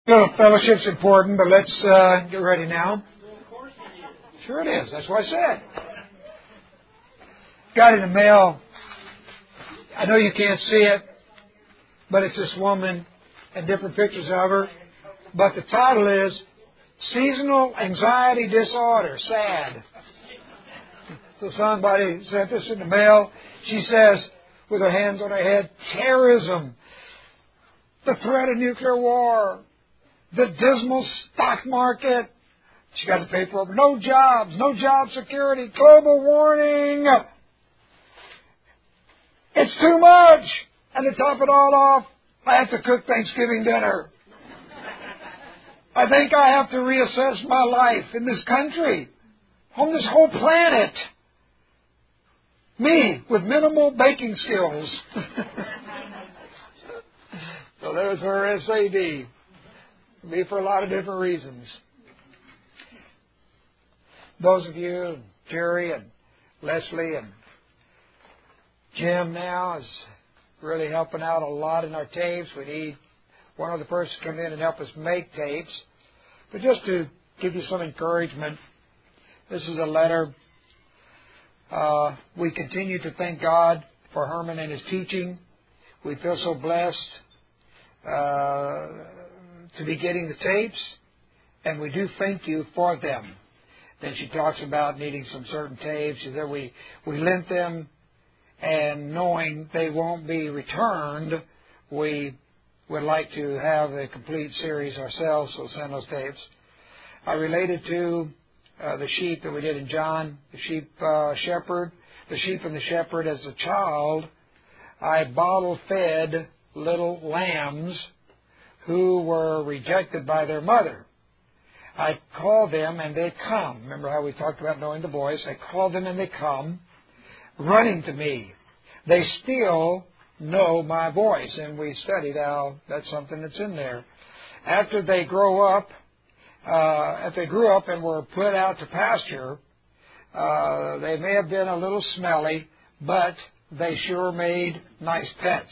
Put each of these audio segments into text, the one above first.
Fellowship's important, but let's get ready now. Sure it is. That's what I said. Got in the mail. I know you can't see it, but it's this woman and different pictures of her. But the title is Seasonal Anxiety Disorder. Sad. So somebody sent this in the mail. She says, with her hands on her head, terrorism, the threat of nuclear war, the dismal stock market. She got the paper over. No jobs, no job security, global warming. It's too much. And to top it all off, I have to cook Thanksgiving dinner. I think I have to reassess my life in this country, on this whole planet. Me, with minimal baking skills. So there's her SAD. Be for a lot of different reasons. Those of you, Jerry and Leslie and Jim now is really helping out a lot in our tapes. We need one other person to come in and help us make tapes. But just to give you some encouragement, this is a letter. We continue to thank God for Herman and his teaching. We feel so blessed to be getting the tapes, and we do thank you for them. Then she talks about needing some certain tapes. She said we lent them, and knowing they won't be returned, we would like to have a complete series ourselves, so send those tapes. I related to the sheep that we did in John, the sheep shepherd, the sheep and the shepherd. As a child, I bottle-fed little lambs who were rejected by their mother. I call them and they come. Remember how we talked about knowing the voice? I call them and they come, running to me. They still know my voice, and we studied how that's something that's in there. After they grew up and were put out to pasture, they may have been a little smelly, but they sure made nice pets.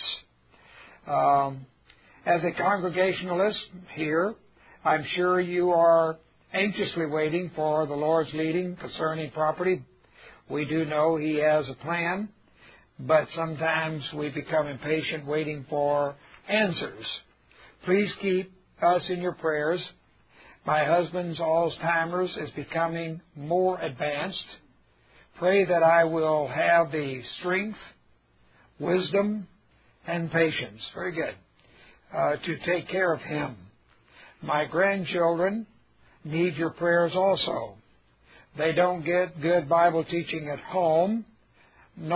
As a Congregationalist here, I'm sure you are anxiously waiting for the Lord's leading concerning property. We do know He has a plan, but sometimes we become impatient waiting for answers. Please keep us in your prayers. My husband's Alzheimer's is becoming more advanced. Pray that I will have the strength, wisdom, and patience. Very good. To take care of him. My grandchildren need your prayers also. They don't get good Bible teaching at home, they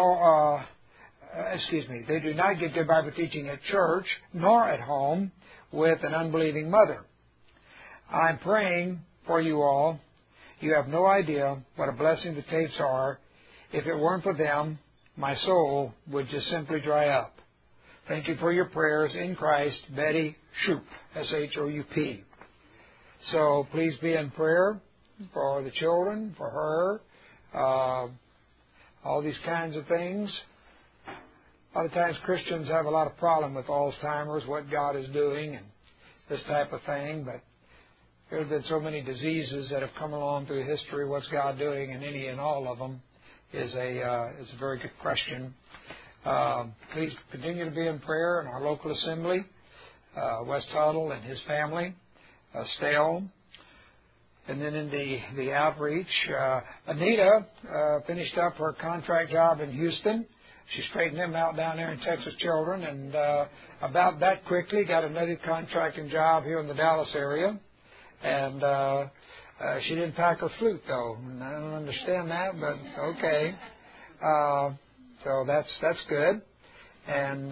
do not get good Bible teaching at church, nor at home with an unbelieving mother. I'm praying for you all. You have no idea what a blessing the tapes are. If it weren't for them, my soul would just simply dry up. Thank you for your prayers in Christ, Betty Shoup, S-H-O-U-P. So please be in prayer for the children, for her, all these kinds of things. A lot of times Christians have a lot of problem with Alzheimer's, what God is doing, and this type of thing. But there have been so many diseases that have come along through history. What's God doing in any and all of them is a very good question. Please continue to be in prayer in our local assembly, West Tuttle and his family, Stale. And then in the outreach, Anita finished up her contract job in Houston. She straightened them out down there in Texas Children, and about that quickly got another contracting job here in the Dallas area. And she didn't pack her flute, though. And I don't understand that, but okay. So that's good. And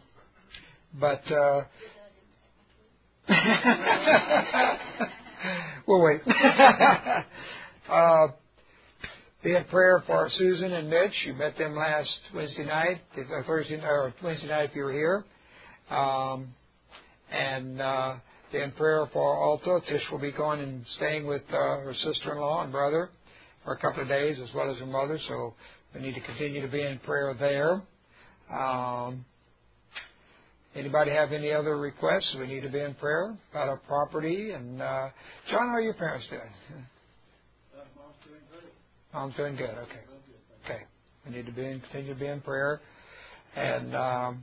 we'll wait. Be in prayer for Susan and Mitch. You met them last Wednesday night, Wednesday night if you were here. And be in prayer for Alta. Tish will be going and staying with her sister-in-law and brother for a couple of days, as well as her mother. So we need to continue to be in prayer there. Anybody have any other requests? We need to be in prayer about our property. And John, how are your parents doing? Mom's doing great. Mom's doing good. Okay. Okay. We need to continue to be in prayer. And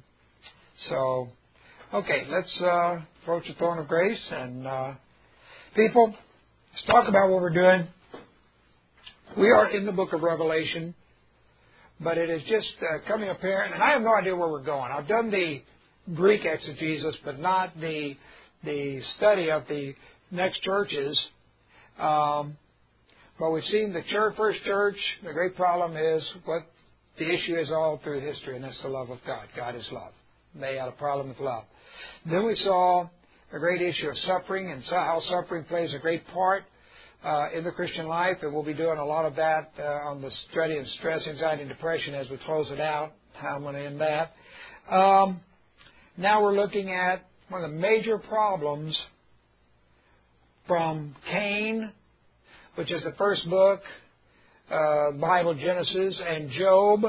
okay, let's approach the throne of grace. And people, let's talk about what we're doing. We are in the book of Revelation, but it is just coming apparent, and I have no idea where we're going. I've done the Greek exegesis, but not the study of the next churches. But we've seen the first church. The great problem is what the issue is all through history, and that's the love of God. God is love. They had a problem with love. Then we saw a great issue of suffering, and how suffering plays a great part in the Christian life, and we'll be doing a lot of that on the study of stress, anxiety, and depression as we close it out. How I'm going to end that. Now we're looking at one of the major problems from Cain, which is the first book, Bible, Genesis, and Job.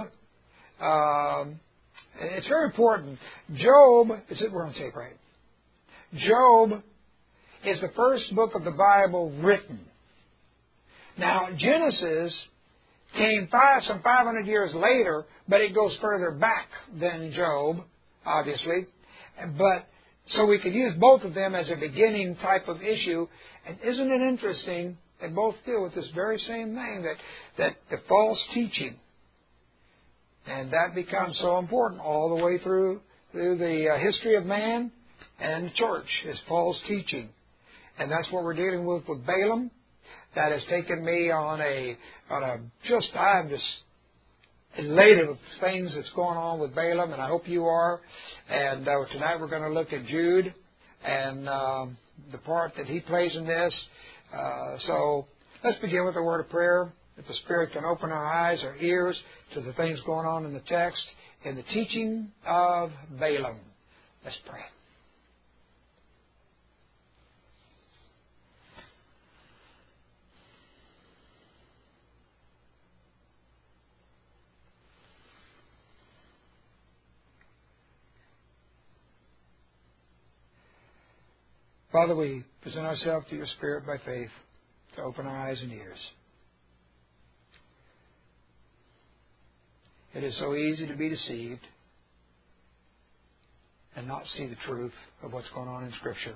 It's very important. Job, we're on tape, right? Job is the first book of the Bible written. Now, Genesis came some 500 years later, but it goes further back than Job, obviously. But so we could use both of them as a beginning type of issue. And isn't it interesting? They both deal with this very same thing, that the false teaching. And that becomes so important all the way through the history of man and the church, is false teaching. And that's what we're dealing with Balaam. That has taken me I'm just elated with things that's going on with Balaam, and I hope you are. And tonight we're going to look at Jude and the part that he plays in this. So let's begin with a word of prayer, that the Spirit can open our eyes, our ears to the things going on in the text, in the teaching of Balaam. Let's pray. Father, we present ourselves to your Spirit by faith to open our eyes and ears. It is so easy to be deceived and not see the truth of what's going on in Scripture.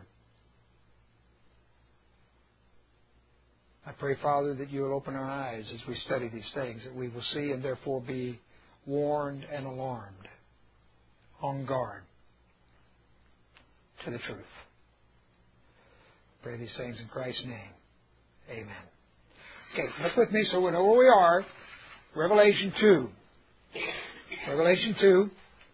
I pray, Father, that you will open our eyes as we study these things, that we will see and therefore be warned and alarmed, on guard to the truth. Pray these things in Christ's name. Amen. Okay, look with me so we know where we are. Revelation 2. Revelation 2.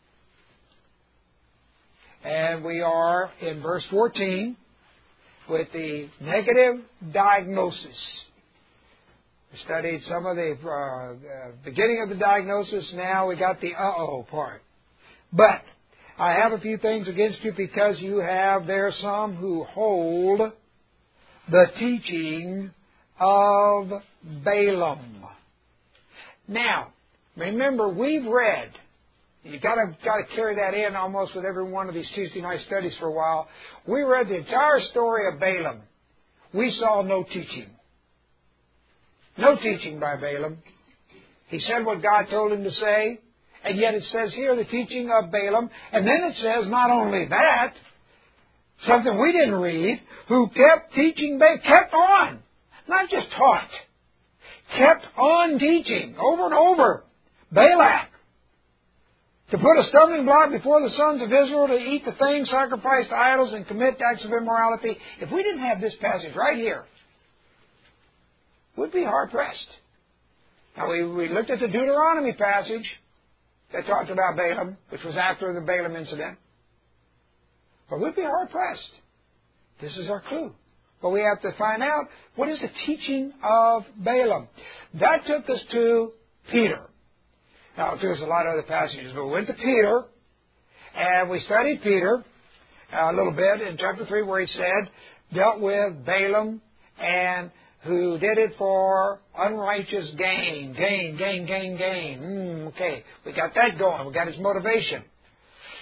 And we are in verse 14 with the negative diagnosis. We studied some of the beginning of the diagnosis. Now we got the uh-oh part. But I have a few things against you, because there are some who hold the teaching of Balaam. Now, remember, we've read, you got to carry that in almost with every one of these Tuesday night studies for a while. We read the entire story of Balaam. We saw no teaching. No teaching by Balaam. He said what God told him to say, and yet it says here the teaching of Balaam, and then it says not only that, something we didn't read, who kept teaching, kept on, not just taught, kept on teaching over and over. Balak, to put a stumbling block before the sons of Israel, to eat the things sacrificed to idols and commit acts of immorality. If we didn't have this passage right here, we'd be hard-pressed. Now, we looked at the Deuteronomy passage that talked about Balaam, which was after the Balaam incident. But we'd be hard-pressed. This is our clue. But we have to find out, what is the teaching of Balaam? That took us to Peter. Now, there's a lot of other passages, but we went to Peter, and we studied Peter a little bit in chapter 3, where he dealt with Balaam, and who did it for unrighteous gain. Okay, we got that going. We got his motivation.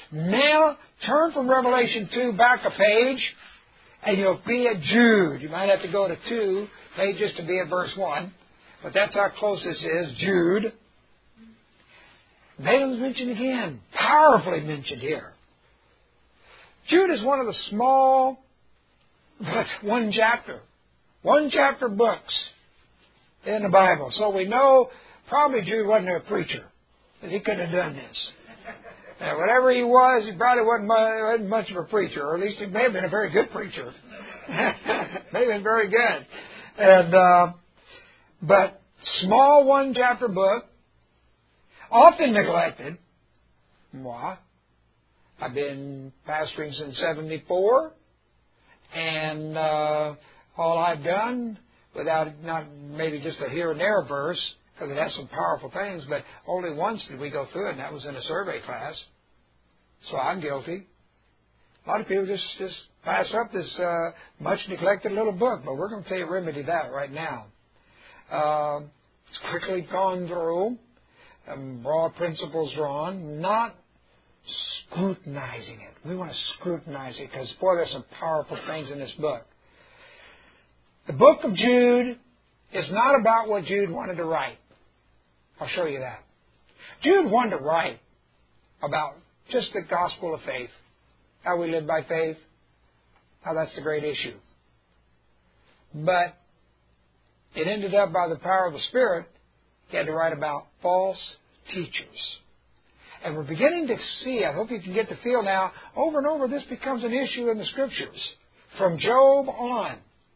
Now, turn from Revelation 2 back a page, and you'll be at Jude. You might have to go to 2 pages to be at verse 1, but that's how close this is, Jude. Balaam's mentioned again, powerfully mentioned here. Jude is one of the small, but one chapter books in the Bible. So we know probably Jude wasn't a preacher, because he couldn't have done this. Whatever he was, he probably wasn't much of a preacher, or at least he may have been a very good preacher. May have been very good. And but small one chapter book, often neglected. Moi, I've been pastoring since 1974, and all I've done, without not maybe just a here and there verse, because it has some powerful things, but only once did we go through it, and that was in a survey class. So I'm guilty. A lot of people just pass up this much neglected little book, but we're going to remedy that right now. It's quickly gone through, broad principles drawn, not scrutinizing it. We want to scrutinize it because, boy, there's some powerful things in this book. The book of Jude is not about what Jude wanted to write. I'll show you that. Jude wanted to write about just the gospel of faith, how we live by faith, how that's the great issue. But it ended up, by the power of the Spirit, he had to write about false teachers. And we're beginning to see, I hope you can get the feel now, over and over this becomes an issue in the Scriptures. From Job on,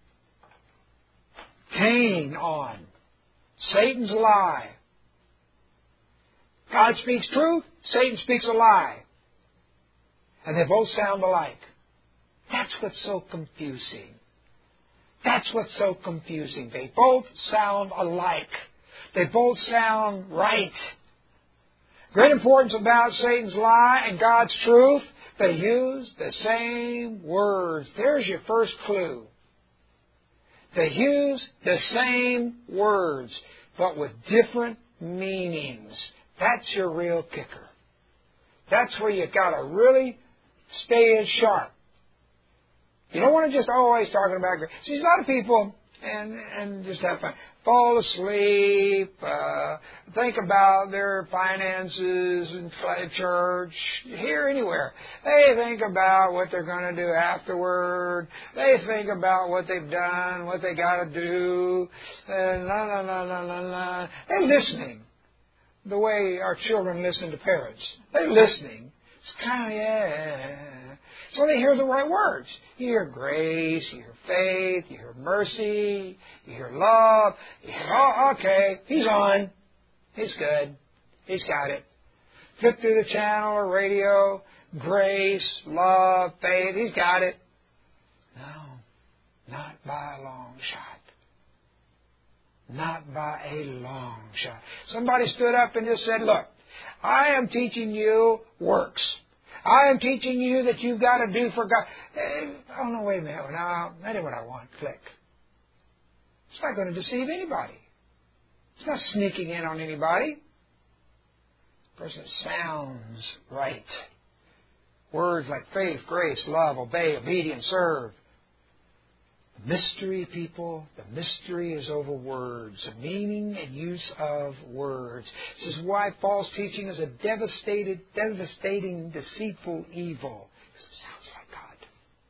Cain on, Satan's lie. God speaks truth, Satan speaks a lie. And they both sound alike. That's what's so confusing. That's what's so confusing. They both sound alike. They both sound right. Great importance about Satan's lie and God's truth. They use the same words. There's your first clue. They use the same words, but with different meanings. That's your real kicker. That's where you got to really stay in sharp. You don't want to just always talking about grace. See, a lot of people, and just have fun, fall asleep, think about their finances in church, here, anywhere. They think about what they're going to do afterward. They think about what they've done, what they got to do. They're listening the way our children listen to parents. They're listening. It's kind of, yeah. So they hear the right words. You hear grace, you hear faith, you hear mercy, you hear love. You hear, oh, okay, he's on. He's good. He's got it. Flip through the channel or radio, grace, love, faith, he's got it. No, not by a long shot. Not by a long shot. Somebody stood up and just said, look, I am teaching you works. I am teaching you that you've got to do for God. Oh, no, wait a minute. No, that ain't what I want. Click. It's not going to deceive anybody. It's not sneaking in on anybody. The person sounds right. Words like faith, grace, love, obey, obedience, serve. Mystery, people, the mystery is over words, the meaning and use of words. This is why false teaching is a devastating, deceitful evil. Because it sounds like God.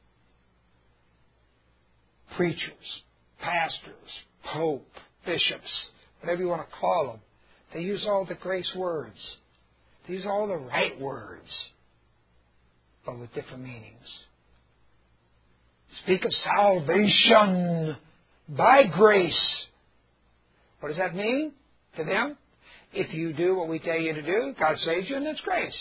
Preachers, pastors, pope, bishops, whatever you want to call them, they use all the grace words. They use all the right words, but with different meanings. Speak of salvation by grace. What does that mean to them? If you do what we tell you to do, God saves you, and that's grace.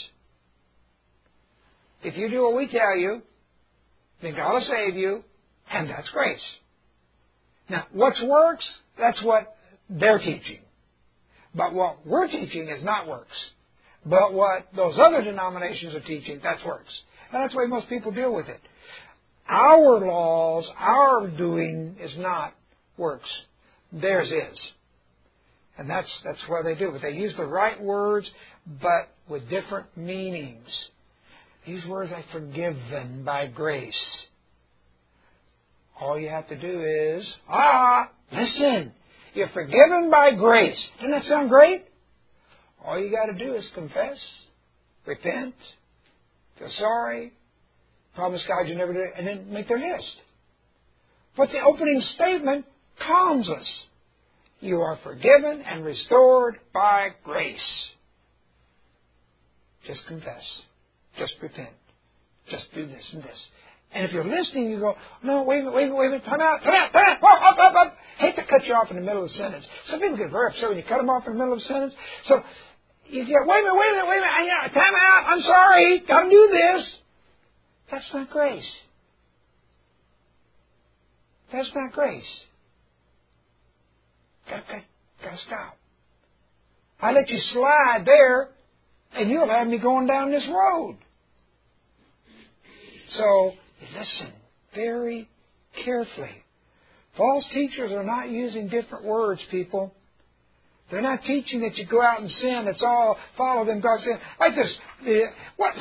If you do what we tell you, then God will save you, and that's grace. Now, what's works? That's what they're teaching. But what we're teaching is not works. But what those other denominations are teaching, that's works. And that's the way most people deal with it. Our laws, our doing is not works. Theirs is. And that's what they do. But they use the right words, but with different meanings. These words like forgiven by grace. All you have to do is, listen. You're forgiven by grace. Doesn't that sound great? All you got to do is confess, repent, feel sorry, promise God you never do it, and then make their list. But the opening statement calms us. You are forgiven and restored by grace. Just confess. Just repent. Just do this and this. And if you're listening, you go, no, wait a minute, time out. Whoa, up. Hate to cut you off in the middle of a sentence. Some people get very upset when you cut them off in the middle of a sentence. So you get, wait a minute, time out, I'm sorry, gotta do this. That's not grace. That's not grace. Gotta stop. I let you slide there, and you'll have me going down this road. So, listen very carefully. False teachers are not using different words, people. They're not teaching that you go out and sin. It's all follow them, God sin. Like this. What?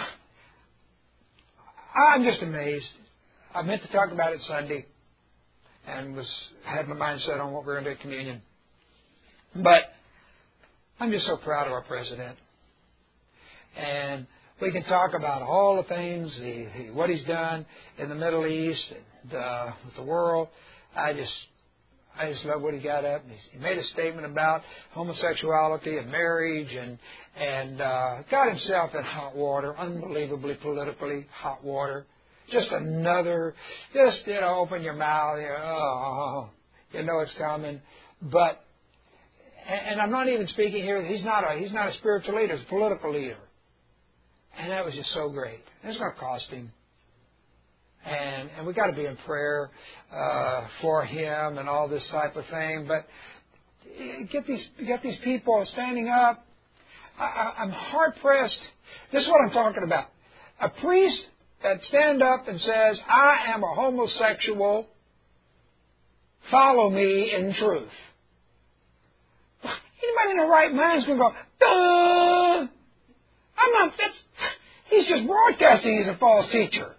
I'm just amazed. I meant to talk about it Sunday, and had my mind set on what we're going to do at communion. But I'm just so proud of our president. And we can talk about all the things, what he's done in the Middle East and with the world. I just love what he got up. He made a statement about homosexuality and marriage and got himself in hot water, unbelievably politically hot water. Just another, open your mouth, you know it's coming. But, and I'm not even speaking here, he's not a spiritual leader, he's a political leader. And that was just so great. It's going to cost him. And we got to be in prayer for him and all this type of thing. But get these people standing up. I'm hard pressed. This is what I'm talking about. A priest that stand up and says, "I am a homosexual. Follow me in truth." Anybody in their right mind is going to go, "Duh! I'm not." He's just broadcasting. He's a false teacher.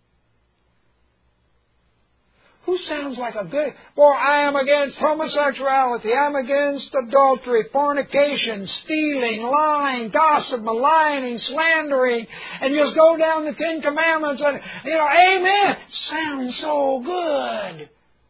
Who sounds like a good... Well, I am against homosexuality. I'm against adultery, fornication, stealing, lying, gossip, maligning, slandering. And you just go down the Ten Commandments and, amen. Sounds so good.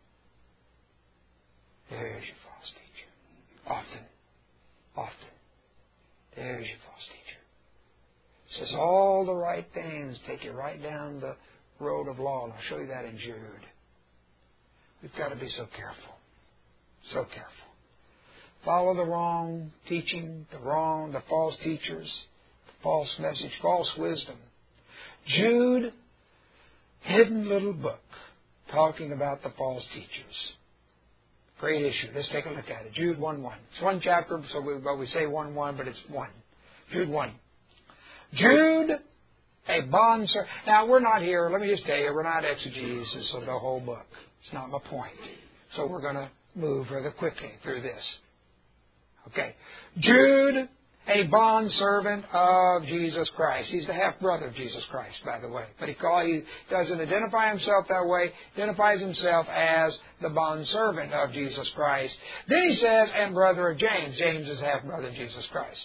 There's your false teacher. Often. There's your false teacher. Says all the right things, take you right down the road of law. And I'll show you that in Jude. We've got to be so careful. So careful. Follow the wrong teaching, the false teachers, the false message, false wisdom. Jude, hidden little book, talking about the false teachers. Great issue. Let's take a look at it. Jude 1:1. It's one chapter, so we say 1:1, but it's 1. Jude 1. Jude, a bondservant. Now, we're not here, let me just tell you, we're not exegesis of the whole book. It's not my point. So we're going to move rather quickly through this. Okay. Jude, a bondservant of Jesus Christ. He's the half-brother of Jesus Christ, by the way. But he doesn't identify himself that way. Identifies himself as the bondservant of Jesus Christ. Then he says, and brother of James. James is half-brother of Jesus Christ.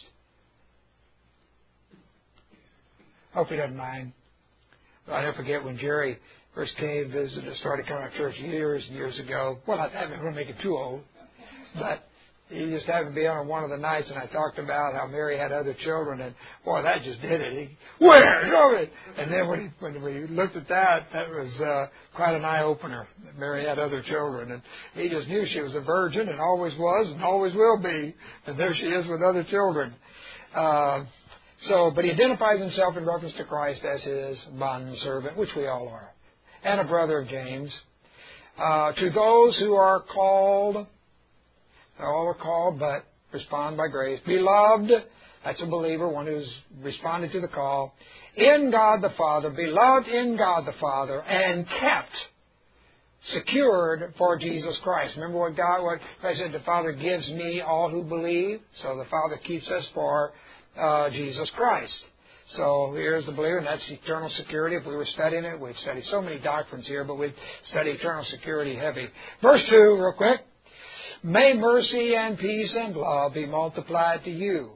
Hope he doesn't mind. But I'll never forget when Jerry first came, visited, started coming to church years and years ago. Well, I'm not going to make him too old. But he just happened to be on one of the nights, and I talked about how Mary had other children, and boy, that just did it. And then when we looked at that, that was quite an eye-opener. Mary had other children, and he just knew she was a virgin, and always was, and always will be. And there she is with other children. But he identifies himself in reference to Christ as his bondservant, which we all are, and a brother of James. To those who are called, all are called, but respond by grace. Beloved, that's a believer, one who's responded to the call. In God the Father, beloved in God the Father, and kept, secured for Jesus Christ. Remember what Christ said, the Father gives me all who believe. So the Father keeps us for Jesus Christ. So here's the believer, and that's eternal security. If we were studying it, we'd study so many doctrines here, but we'd study eternal security heavy. Verse 2, real quick. May mercy and peace and love be multiplied to you.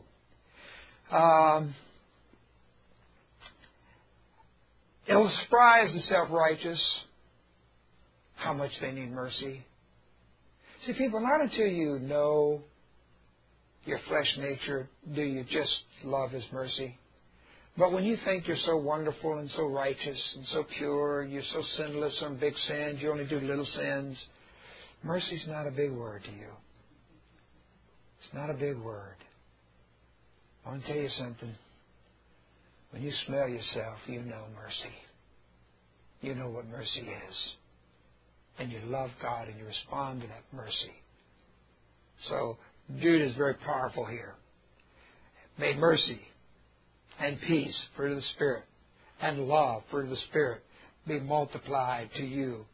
It'll surprise the self-righteous how much they need mercy. See, people, not until you know your flesh nature do you just love His mercy. But when you think you're so wonderful and so righteous and so pure, you're so sinless on big sins, you only do little sins, mercy's not a big word to you. It's not a big word. I want to tell you something. When you smell yourself, you know mercy. You know what mercy is. And you love God and you respond to that mercy. So Jude is very powerful here. May mercy and peace, fruit of the Spirit, and love, fruit of the Spirit, be multiplied to you.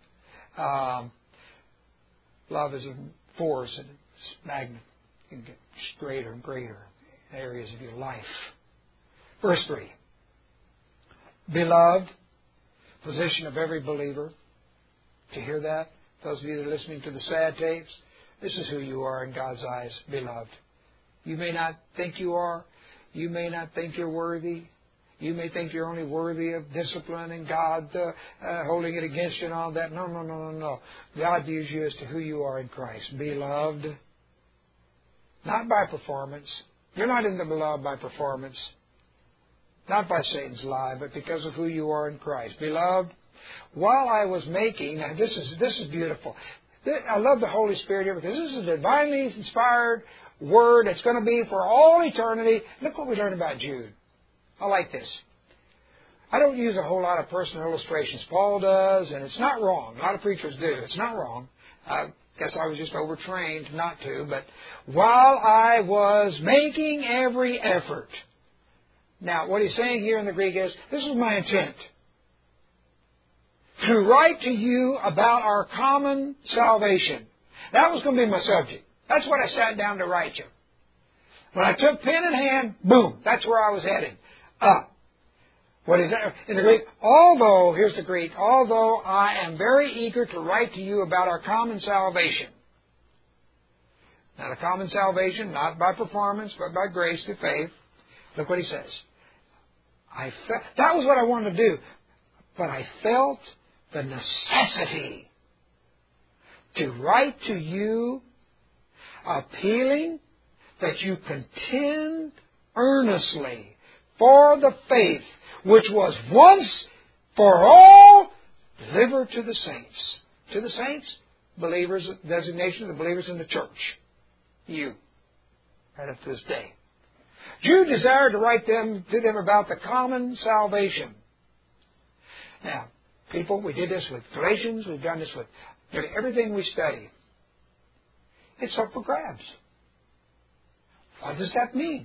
Love is a force and it's magnet. You can get greater and greater in areas of your life. Verse 3. Beloved, position of every believer. To hear that, those of you that are listening to the sad tapes, this is who you are in God's eyes, beloved. You may not think you are. You may not think you're worthy. You may think you're only worthy of discipline and God holding it against you and all that. No. God views you as to who you are in Christ. Beloved. Not by performance. You're not in the beloved by performance. Not by Satan's lie, but because of who you are in Christ. Beloved, while I was making, now this is beautiful. I love the Holy Spirit here because this is a divinely inspired word. It's going to be for all eternity. Look what we learned about Jude. I like this. I don't use a whole lot of personal illustrations. Paul does, and it's not wrong. A lot of preachers do. It's not wrong. I guess I was just overtrained not to. But while I was making every effort. Now, what he's saying here in the Greek is, this is my intent. To write to you about our common salvation. That was going to be my subject. That's what I sat down to write you. When I took pen in hand, boom, that's where I was headed. What is that? In the Greek, here's the Greek, although I am very eager to write to you about our common salvation. Now, the common salvation, not by performance, but by grace through faith. Look what he says. That was what I wanted to do. But I felt the necessity to write to you appealing that you contend earnestly for the faith which was once for all delivered to the saints. To the saints, believers, designation of the believers in the church. You, right up to this day. Jude desired to write to them about the common salvation. Now, people, we did this with Galatians, we've done this with everything we study. It's up for grabs. What does that mean?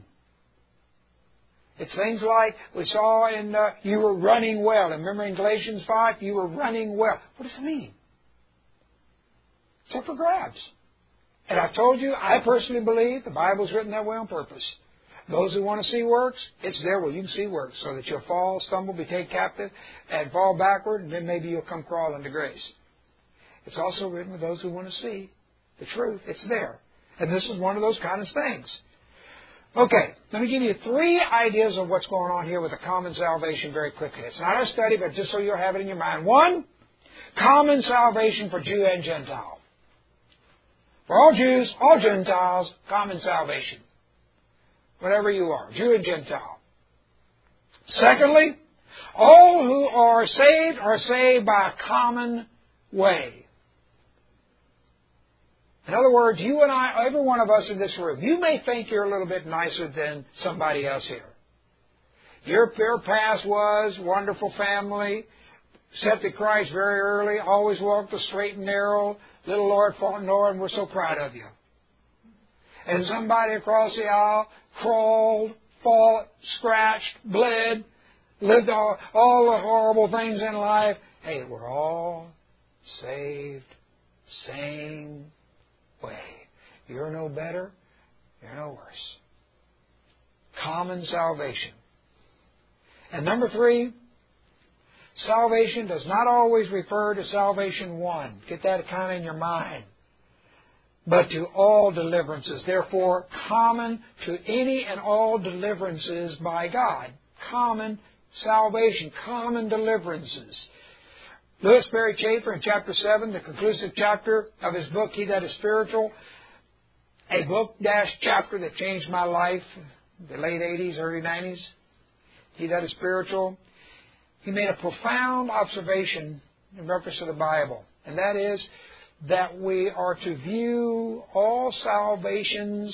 It's things like we saw in, you were running well. And remember in Galatians 5, you were running well. What does it mean? It's up for grabs. And I've told you, I personally believe the Bible's written that way on purpose. Those who want to see works, it's there where you can see works, so that you'll fall, stumble, be taken captive, and fall backward, and then maybe you'll come crawling to grace. It's also written with those who want to see the truth. It's there. And this is one of those kind of things. Okay, let me give you 3 ideas of what's going on here with the common salvation very quickly. It's not our study, but just so you'll have it in your mind. 1, common salvation for Jew and Gentile. For all Jews, all Gentiles, common salvation. Whatever you are, Jew and Gentile. Secondly, all who are saved by a common way. In other words, you and I, every one of us in this room, you may think you're a little bit nicer than somebody else here. Your past was wonderful family, accepted Christ very early, always walked the straight and narrow, little Lord, fallen Lord, and we're so proud of you. And somebody across the aisle crawled, fought, scratched, bled, lived all the horrible things in life. Hey, we're all saved, same way. You're no better, you're no worse. Common salvation. And number 3, salvation does not always refer to salvation one. Get that kind of in your mind. But to all deliverances. Therefore, common to any and all deliverances by God. Common salvation, common deliverances. Louis Berry Chafer in chapter 7, the conclusive chapter of his book, He That Is Spiritual, a book-chapter that changed my life in the late 80s, early 90s, He That Is Spiritual, he made a profound observation in reference to the Bible, and that is that we are to view all salvations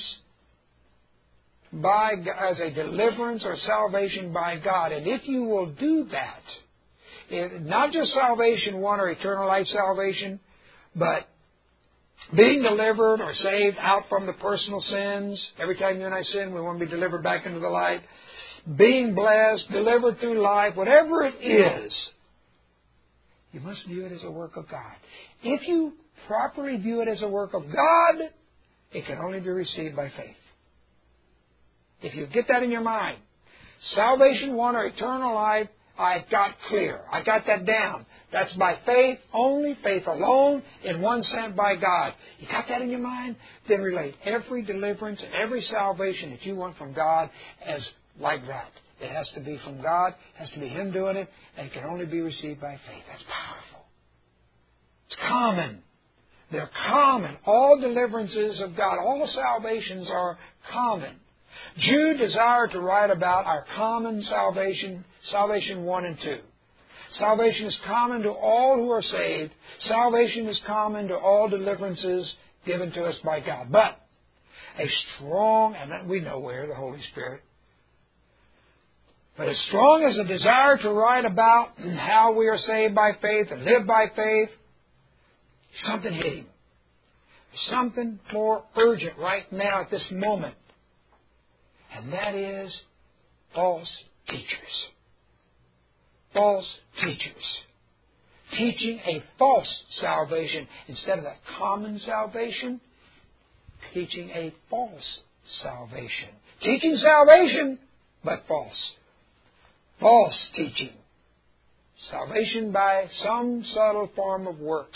as a deliverance or salvation by God. And if you will do that, not just salvation one or eternal life salvation, but being delivered or saved out from the personal sins. Every time you and I sin, we want to be delivered back into the light. Being blessed, delivered through life, whatever it is, you must view it as a work of God. If you properly view it as a work of God, it can only be received by faith. If you get that in your mind, salvation one or eternal life, I got clear. I got that down. That's by faith only, faith alone, in one sent by God. You got that in your mind? Then relate every deliverance and every salvation that you want from God as like that. It has to be from God, it has to be Him doing it, and it can only be received by faith. That's powerful. It's common. They're common. All deliverances of God, all salvations are common. Jude desired to write about our common salvation, salvation 1 and 2. Salvation is common to all who are saved. Salvation is common to all deliverances given to us by God. But a strong, and we know where, the Holy Spirit, but as strong as a desire to write about how we are saved by faith and live by faith, something hidden. Something more urgent right now at this moment. And that is false teachers. False teachers. Teaching a false salvation instead of that common salvation. Teaching a false salvation. Teaching salvation, but false. False teaching. Salvation by some subtle form of works.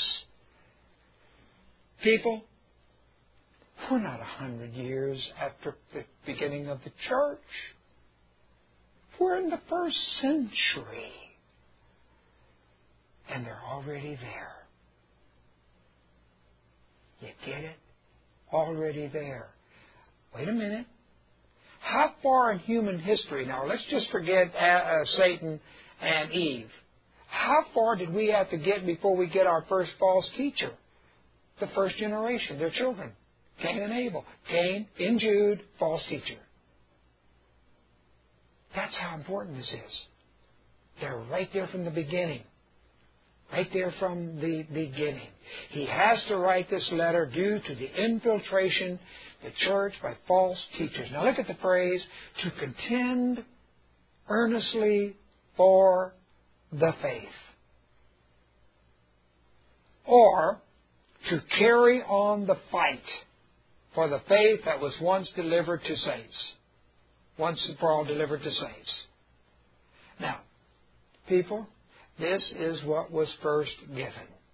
People, we're not 100 years after the beginning of the church. We're in the 1st century. And they're already there. You get it? Already there. Wait a minute. How far in human history, now let's just forget Satan and Eve. How far did we have to get before we get our first false teacher? The first generation, their children. Cain and Abel. Cain, in Jude, false teacher. That's how important this is. They're right there from the beginning. Right there from the beginning. He has to write this letter due to the infiltration of the church by false teachers. Now look at the phrase, to contend earnestly for the faith. Or to carry on the fight for the faith that was once delivered to saints. Once and for all delivered to saints. Now, people, this is what was first given.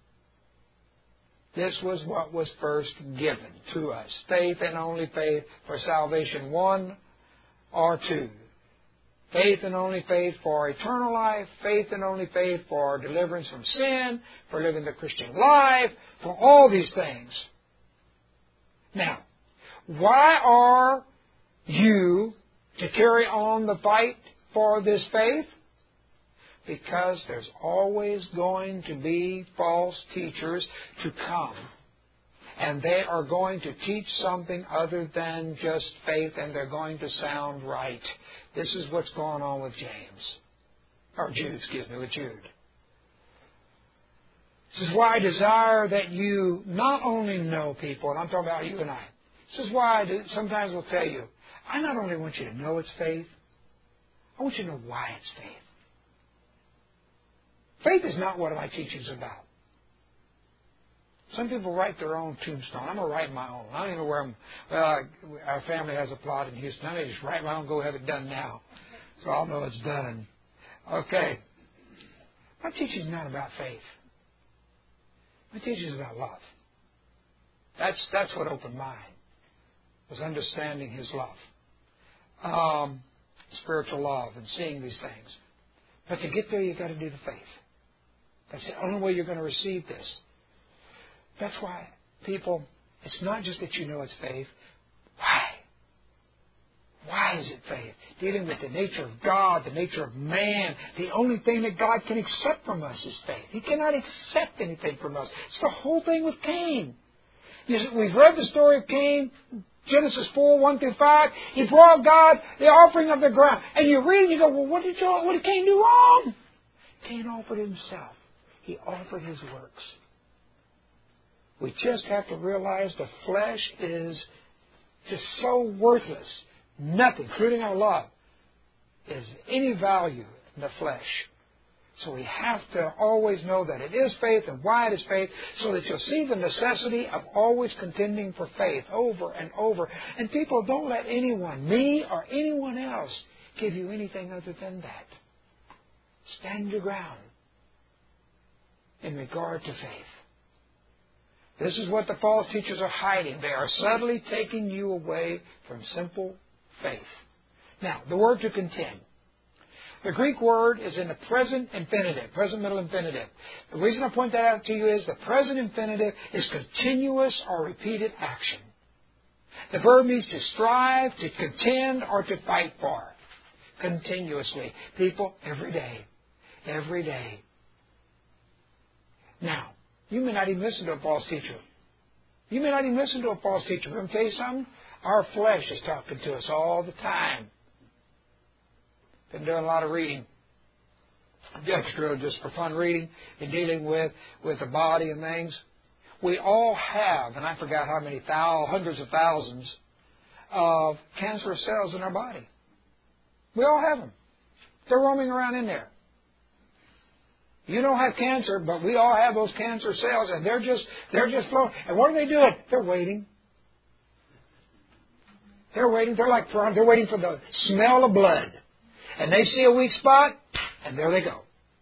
This was what was first given to us. Faith and only faith for salvation 1 or 2. Faith and only faith for eternal life. Faith and only faith for deliverance from sin, for living the Christian life, for all these things. Now, why are you to carry on the fight for this faith? Because there's always going to be false teachers to come. And they are going to teach something other than just faith, and they're going to sound right. This is what's going on with with Jude. This is why I desire that you not only know people, and I'm talking about you and I. This is why I sometimes will tell you, I not only want you to know it's faith, I want you to know why it's faith. Faith is not what my teaching is about. Some people write their own tombstone. I'm going to write my own. I don't even know where I'm. Well, our family has a plot in Houston. I'm going to just write my own, go have it done now. So I'll know it's done. Okay. My teaching is not about faith. My teaching is about love. That's what opened mine, was understanding His love. Spiritual love and seeing these things. But to get there, you've got to do the faith. That's the only way you're going to receive this. That's why people, it's not just that you know it's faith. Why? Why is it faith? Dealing with the nature of God, the nature of man. The only thing that God can accept from us is faith. He cannot accept anything from us. It's the whole thing with Cain. We've read the story of Cain, Genesis 4, 1 through 5. He brought God the offering of the ground. And you read and you go, well, what did Cain do wrong? Cain offered himself. He offered his works. We just have to realize the flesh is just so worthless. Nothing, including our love, is any value in the flesh. So we have to always know that it is faith and why it is faith, so that you'll see the necessity of always contending for faith over and over. And people, don't let anyone, me or anyone else, give you anything other than that. Stand your ground in regard to faith. This is what the false teachers are hiding. They are subtly taking you away from simple faith. Now, the word to contend. The Greek word is in the present infinitive, present middle infinitive. The reason I point that out to you is the present infinitive is continuous or repeated action. The verb means to strive, to contend, or to fight for. Continuously. People, every day. Every day. Now, you may not even listen to a false teacher. You may not even listen to a false teacher. Let me tell you something. Our flesh is talking to us all the time. Been doing a lot of reading. Just for fun reading and dealing with the body and things. We all have, and I forgot how many hundreds of thousands of cancerous cells in our body. We all have them. They're roaming around in there. You don't have cancer, but we all have those cancer cells, and they're just floating. And what are they doing? They're waiting. They're waiting. They're waiting for the smell of blood. And they see a weak spot, and there they go.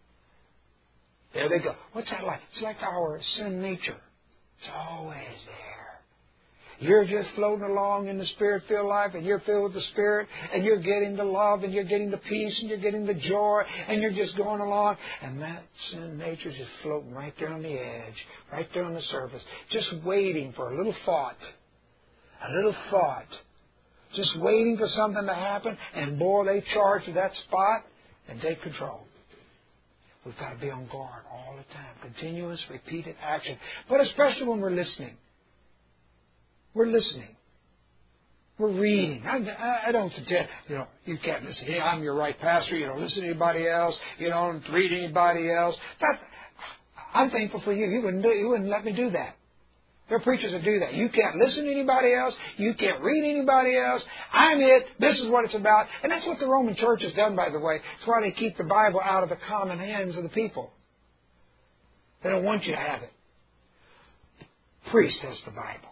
There they go. What's that like? It's like our sin nature. It's always there. You're just floating along in the Spirit-filled life, and you're filled with the Spirit, and you're getting the love, and you're getting the peace, and you're getting the joy, and you're just going along. And that sin nature is just floating right there on the edge, right there on the surface, just waiting for a little thought. A little thought. Just waiting for something to happen, and boy, they charge to that spot and take control. We've got to be on guard all the time. Continuous, repeated action. But especially when we're listening. We're listening. We're reading. I don't suggest, you can't listen. Hey, I'm your right pastor. You don't listen to anybody else. You don't read anybody else. I'm thankful for you. You wouldn't let me do that. There are preachers that do that. You can't listen to anybody else. You can't read anybody else. I'm it. This is what it's about. And that's what the Roman Church has done, by the way. It's why they keep the Bible out of the common hands of the people. They don't want you to have it. The priest has the Bible.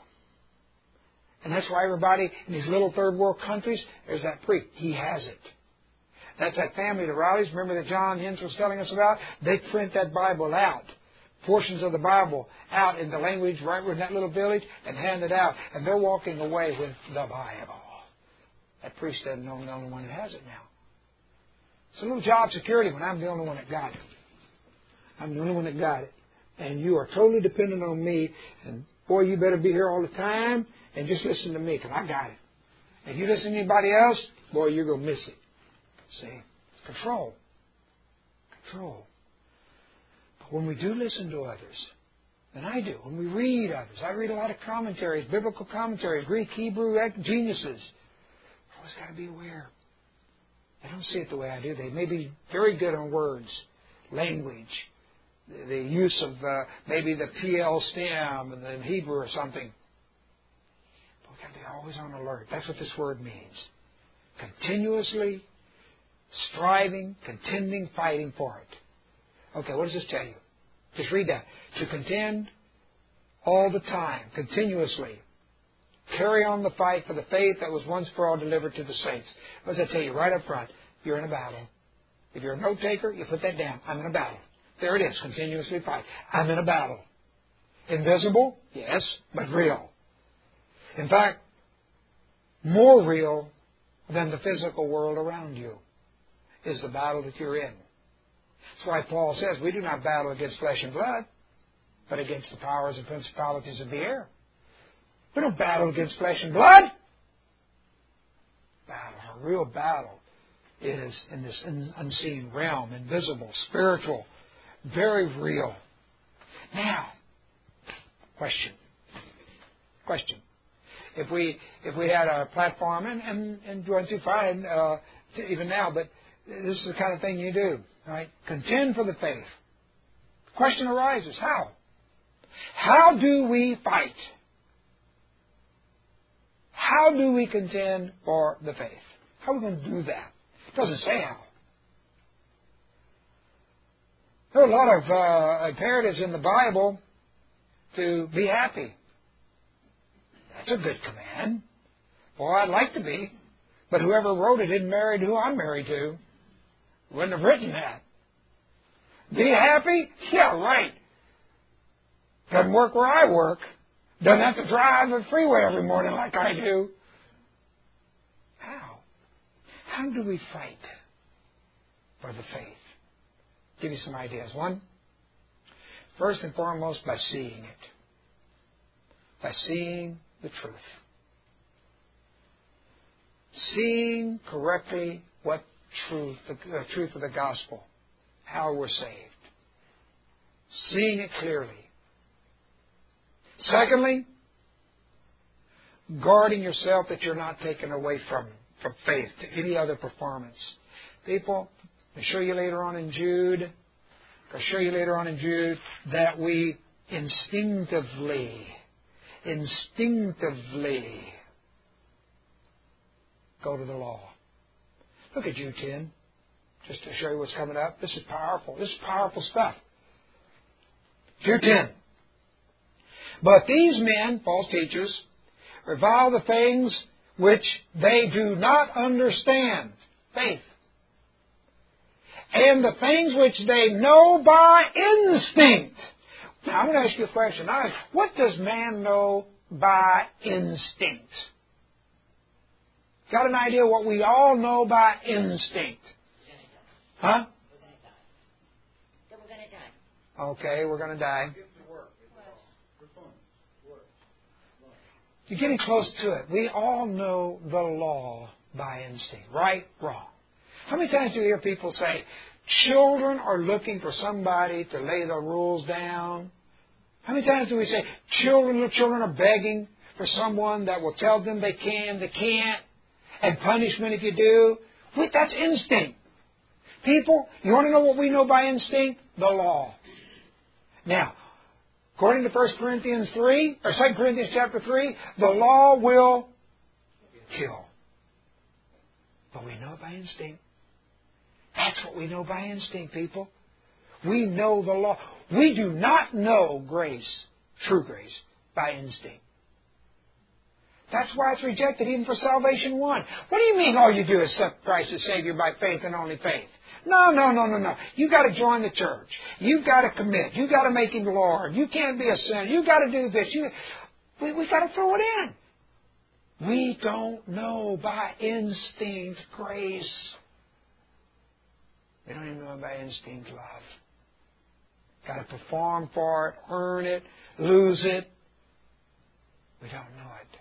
And that's why everybody in these little third world countries, there's that priest. He has it. That's that family, the Rileys, remember that John Hens was telling us about? They print that Bible out. Portions of the Bible out in the language right in that little village and hand it out. And they're walking away with the Bible. That priest doesn't know I'm the only one that has it now. It's a little job security when I'm the only one that got it. I'm the only one that got it. And you are totally dependent on me. And boy, you better be here all the time and just listen to me because I got it. If you listen to anybody else, boy, you're going to miss it. See? Control. Control. When we do listen to others, and I do, when we read others, I read a lot of commentaries, biblical commentaries, Greek, Hebrew, geniuses. I always got to be aware. They don't see it the way I do. They may be very good on words, language, the use of maybe the PL stem and the Hebrew or something. But we've got to be always on alert. That's what this word means. Continuously striving, contending, fighting for it. Okay, what does this tell you? Just read that. To contend all the time, continuously. Carry on the fight for the faith that was once for all delivered to the saints. What does that tell you? Right up front, you're in a battle. If you're a note taker, you put that down. I'm in a battle. There it is. Continuously fight. I'm in a battle. Invisible? Yes, but real. In fact, more real than the physical world around you is the battle that you're in. That's why Paul says we do not battle against flesh and blood, but against the powers and principalities of the air. We don't battle against flesh and blood. A real battle is in this unseen realm, invisible, spiritual, very real. Now, question. If we had a platform, and going through fine even now, but this is the kind of thing you do, right? Contend for the faith. The question arises, how? How do we fight? How do we contend for the faith? How are we going to do that? It doesn't say how. There are a lot of imperatives in the Bible to be happy. That's a good command. Well, I'd like to be, but whoever wrote it didn't marry who I'm married to. Wouldn't have written that. Be happy? Yeah, right. Doesn't work where I work. Doesn't have to drive the freeway every morning like I do. How? How do we fight for the faith? Give you some ideas. One, first and foremost, by seeing it. By seeing the truth. Seeing correctly what truth, the truth of the gospel, how we're saved. Seeing it clearly. Secondly, guarding yourself that you're not taken away from faith to any other performance. People, I'll show you later on in Jude, that we instinctively go to the law. Look at Jude 10, just to show you what's coming up. This is powerful. This is powerful stuff. Jude 10. But these men, false teachers, revile the things which they do not understand. Faith. And the things which they know by instinct. Now, I'm going to ask you a question. What does man know by instinct? Got an idea what we all know by instinct? Huh? We're going to die. Okay, we're going to die. You're getting close to it. We all know the law by instinct. Right? Wrong. How many times do you hear people say, children are looking for somebody to lay the rules down? How many times do we say, children are begging for someone that will tell them they can, they can't, and punishment if you do? That's instinct. People, you want to know what we know by instinct? The law. Now, according to 1 Corinthians 3, or 2 Corinthians chapter 3, the law will kill. But we know it by instinct. That's what we know by instinct, people. We know the law. We do not know grace, true grace, by instinct. That's why it's rejected even for salvation one. What do you mean all you do is accept Christ as Savior by faith and only faith? No. You've got to join the church. You've got to commit. You've got to make Him Lord. You can't be a sinner. You've got to do this. We've got to throw it in. We don't know by instinct grace. We don't even know by instinct love. Got to perform for it, earn it, lose it. We don't know it.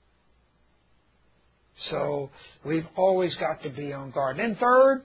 So we've always got to be on guard. And third,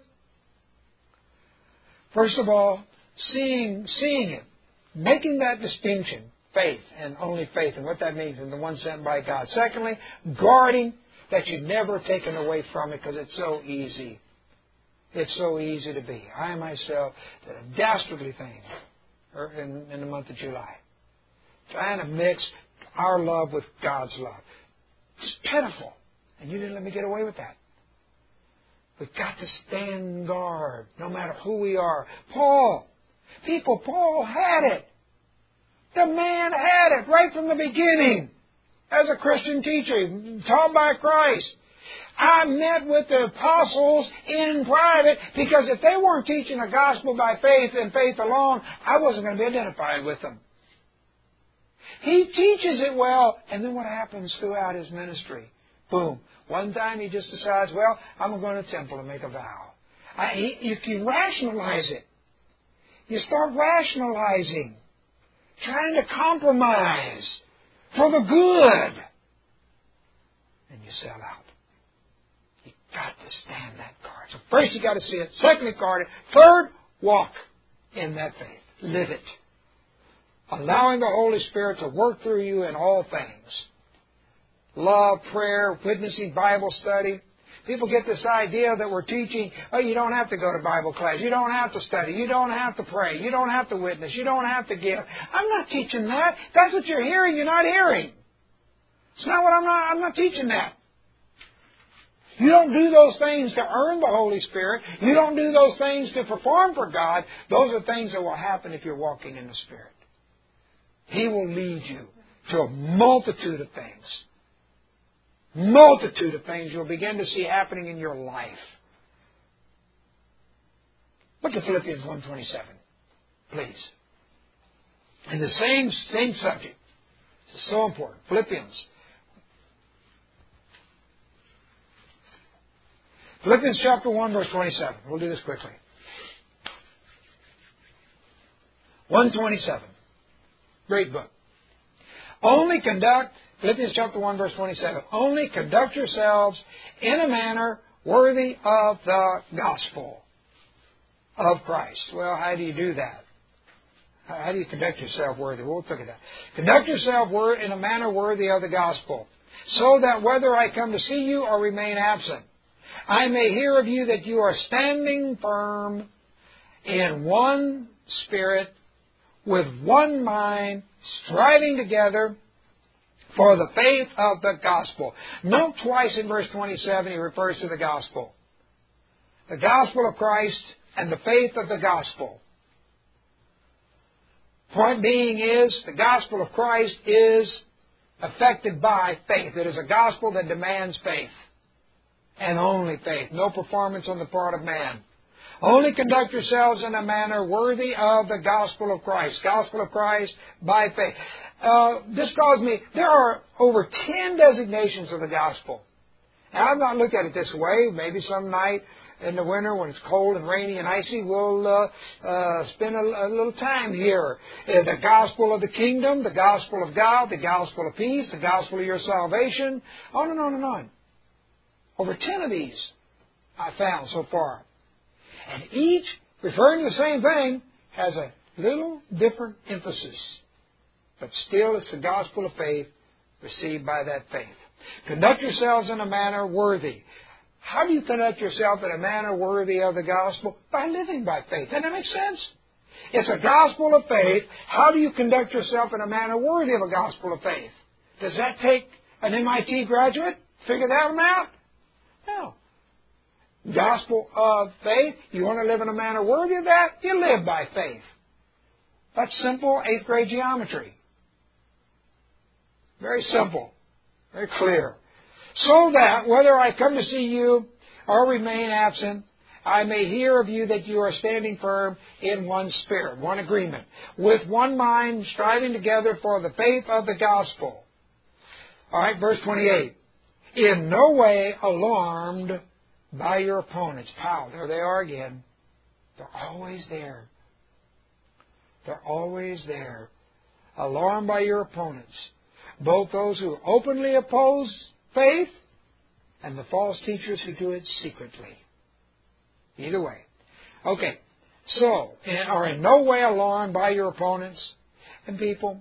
first of all, seeing it, making that distinction, faith and only faith, and what that means, and the one sent by God. Secondly, guarding that you're never taken away from it because it's so easy. It's so easy to be. I myself did a dastardly thing in the month of July, trying to mix our love with God's love. It's pitiful. And you didn't let me get away with that. We've got to stand guard, no matter who we are. Paul had it. The man had it right from the beginning. As a Christian teacher, taught by Christ. I met with the apostles in private because if they weren't teaching the gospel by faith and faith alone, I wasn't going to be identified with them. He teaches it well, and then what happens throughout his ministry? Boom. One time he just decides, well, I'm going to the temple and make a vow. You can rationalize it. You start rationalizing, trying to compromise for the good. And you sell out. You've got to stand that guard. So first you got to see it. Secondly, guard it. Third, walk in that faith. Live it. Allowing the Holy Spirit to work through you in all things. Love, prayer, witnessing, Bible study. People get this idea that we're teaching, oh, you don't have to go to Bible class. You don't have to study. You don't have to pray. You don't have to witness. You don't have to give. I'm not teaching that. That's what you're hearing. You're not hearing. It's not what I'm not teaching that. You don't do those things to earn the Holy Spirit. You don't do those things to perform for God. Those are things that will happen if you're walking in the Spirit. He will lead you to a multitude of things. Multitude of things you'll begin to see happening in your life. Look at Philippians 1:27, please. And the same subject. This is so important. Philippians chapter 1, verse 27. We'll do this quickly. 1:27. Great book. Philippians chapter 1, verse 27. Only conduct yourselves in a manner worthy of the gospel of Christ. Well, how do you do that? How do you conduct yourself worthy? We'll look at that. Conduct yourself in a manner worthy of the gospel, so that whether I come to see you or remain absent, I may hear of you that you are standing firm in one spirit, with one mind, striving together for the faith of the gospel. Note twice in verse 27 he refers to the gospel. The gospel of Christ and the faith of the gospel. Point being is, the gospel of Christ is affected by faith. It is a gospel that demands faith. And only faith. No performance on the part of man. Only conduct yourselves in a manner worthy of the gospel of Christ. Gospel of Christ by faith. This caused me, there are over 10 designations of the gospel. And I've not looked at it this way. Maybe some night in the winter when it's cold and rainy and icy, we'll spend a little time here. The gospel of the kingdom, the gospel of God, the gospel of peace, the gospel of your salvation, on and on and on. Over 10 of these I found so far. And each, referring to the same thing, has a little different emphasis. But still, it's the gospel of faith received by that faith. Conduct yourselves in a manner worthy. How do you conduct yourself in a manner worthy of the gospel? By living by faith. Doesn't that make sense? It's a gospel of faith. How do you conduct yourself in a manner worthy of a gospel of faith? Does that take an MIT graduate? Figure that one out? No. Gospel of faith. You want to live in a manner worthy of that? You live by faith. That's simple 8th grade geometry. Very simple. Very clear. So that whether I come to see you or remain absent, I may hear of you that you are standing firm in one spirit, one agreement, with one mind, striving together for the faith of the gospel. All right, verse 28. In no way alarmed by your opponents. Pow, there they are again. They're always there. They're always there. Alarmed by your opponents. Both those who openly oppose faith and the false teachers who do it secretly. Either way. Okay, so, are in no way alarmed by your opponents. And people,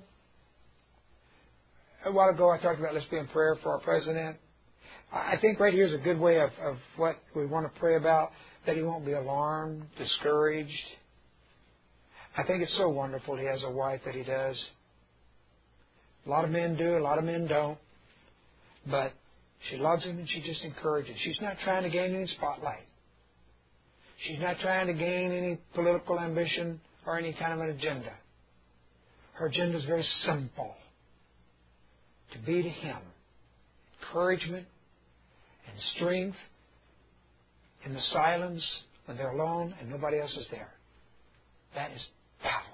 a while ago I talked about let's be in prayer for our president. I think right here is a good way of what we want to pray about, that he won't be alarmed, discouraged. I think it's so wonderful he has a wife that he does. A lot of men do, a lot of men don't. But she loves him and she just encourages. She's not trying to gain any spotlight. She's not trying to gain any political ambition or any kind of an agenda. Her agenda is very simple. To be to him encouragement and strength in the silence when they're alone and nobody else is there. That is powerful.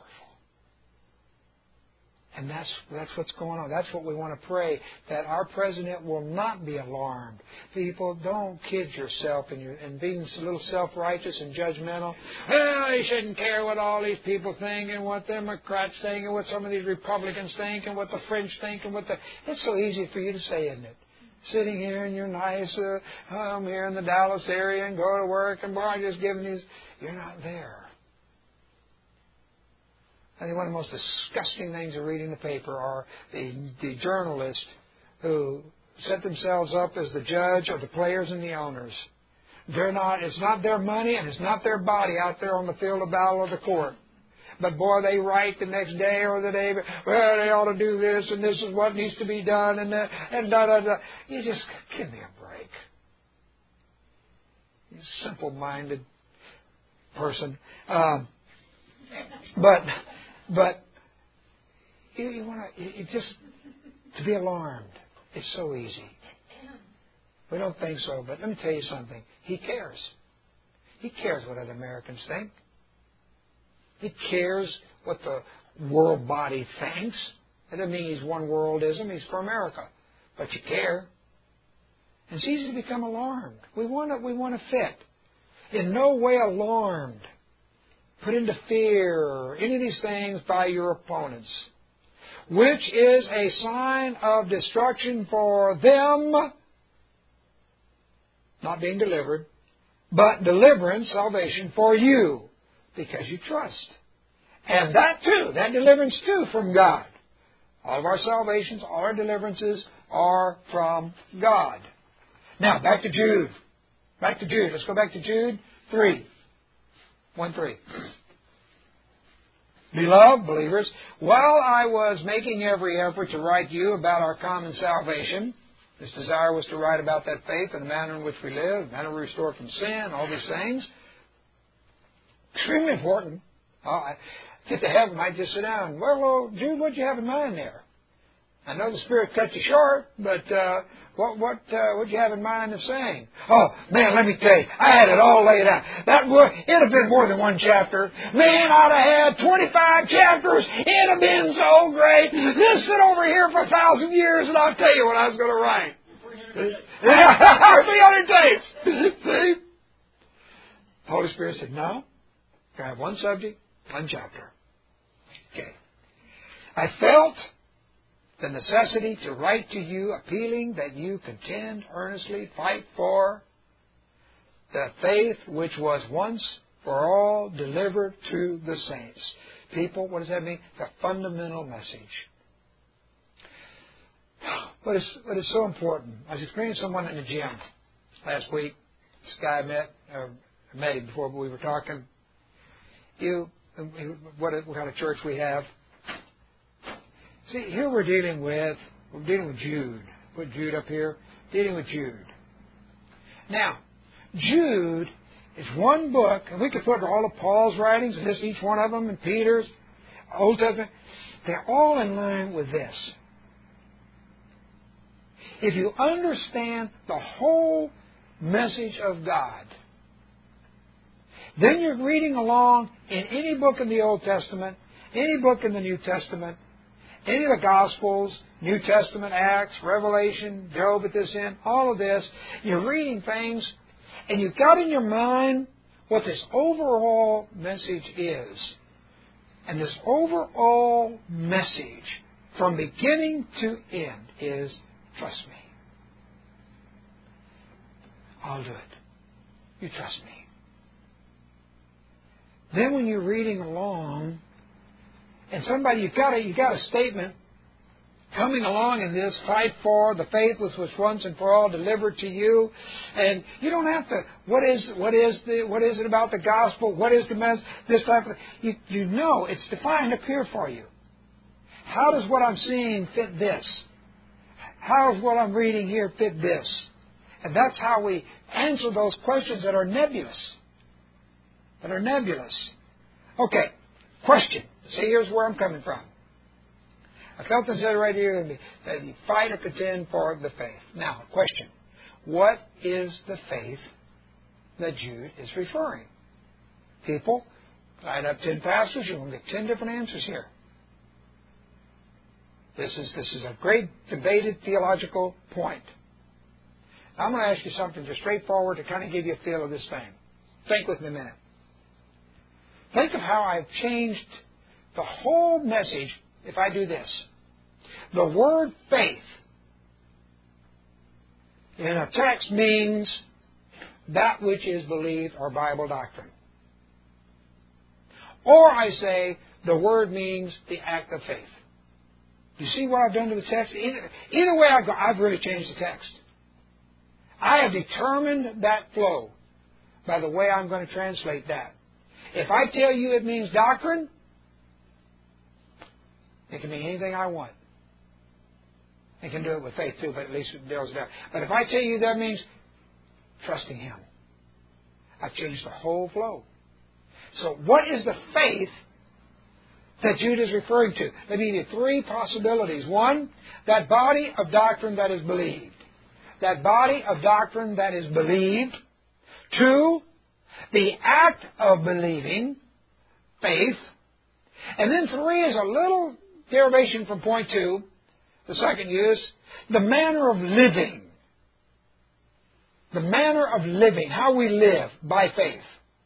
And that's what's going on. That's what we want to pray, that our president will not be alarmed. People, don't kid yourself and being a little self-righteous and judgmental. Well, you shouldn't care what all these people think and what Democrats think and what some of these Republicans think and what the French think and It's so easy for you to say, isn't it? Sitting here in your nice home here in the Dallas area and go to work and boy, just giving these. You're not there. I think one of the most disgusting things of reading the paper are the journalists who set themselves up as the judge of the players and the owners. It's not their money and it's not their body out there on the field of battle or the court. But boy, they write the next day or the day, well, they ought to do this and this is what needs to be done and da-da-da. You just give me a break. You simple-minded person. But you want to just to be alarmed. It's so easy. We don't think so, but let me tell you something. He cares. He cares what other Americans think. He cares what the world body thinks. That doesn't mean he's one worldism. He's for America. But you care. And it's easy to become alarmed. We want to fit. In no way alarmed. Put into fear or any of these things by your opponents, which is a sign of destruction for them, not being delivered, but deliverance, salvation for you, because you trust. And that too, that deliverance too from God. All of our salvations, all our deliverances are from God. Now, back to Jude. Let's go back to Jude 3. 1:3. Beloved believers, while I was making every effort to write you about our common salvation, this desire was to write about that faith and the manner in which we live, the manner we restore from sin, all these things. Extremely important. I get to heaven, I might just sit down. Well, Jude, what do you have in mind there? I know the Spirit cut you short, but what you have in mind of saying? Oh, man, let me tell you, I had it all laid out. It'd have been more than one chapter. Man, I'd have had 25 chapters. It'd have been so great. Just sit over here for 1,000 years, and I'll tell you what I was going to write. 300 tapes. See? The Holy Spirit said, no. You have one subject, one chapter. Okay. I felt the necessity to write to you, appealing that you contend earnestly, fight for the faith which was once for all delivered to the saints. People, what does that mean? It's a fundamental message. But it's so important. I was experiencing someone in the gym last week. This guy I met him before, but we were talking. What kind of church we have. See, here we're dealing with Jude. Put Jude up here. Dealing with Jude. Now, Jude is one book, and we could put all of Paul's writings, and list each one of them, and Peter's, Old Testament. They're all in line with this. If you understand the whole message of God, then you're reading along in any book in the Old Testament, any book in the New Testament, any of the Gospels, New Testament, Acts, Revelation, Job at this end, all of this, you're reading things, and you've got in your mind what this overall message is. And this overall message, from beginning to end, is trust me. I'll do it. You trust me. Then when you're reading along, and you've got a statement coming along in this, fight for the faith which was once and for all delivered to you, and you don't have to. What is it about the gospel? What is the message? This type of you know it's defined up here for you. How does what I'm seeing fit this? How does what I'm reading here fit this? And that's how we answer those questions that are nebulous. Okay, question. See, here's where I'm coming from. I felt and said right here that you fight or contend for the faith. Now, question. what is the faith that Jude is referring? People, line up 10 pastors, you're going to get 10 different answers here. This is a great debated theological point. Now, I'm going to ask you something just straightforward to kind of give you a feel of this thing. Think with me a minute. Think of how I've changed the whole message if I do this. The word faith in a text means that which is believed or Bible doctrine. Or I say the word means the act of faith. You see what I've done to the text? Either way I go, I've really changed the text. I have determined that flow by the way I'm going to translate that. If I tell you it means doctrine, it can mean anything I want. It can do it with faith too, but at least it nails it down. But if I tell you that means trusting Him, I've changed the whole flow. So what is the faith that Jude is referring to? Let me give you 3 possibilities. 1, that body of doctrine that is believed. That body of doctrine that is believed. 2, the act of believing, faith. And then 3 is a little derivation from point 2, the second use, the manner of living. The manner of living, how we live by faith.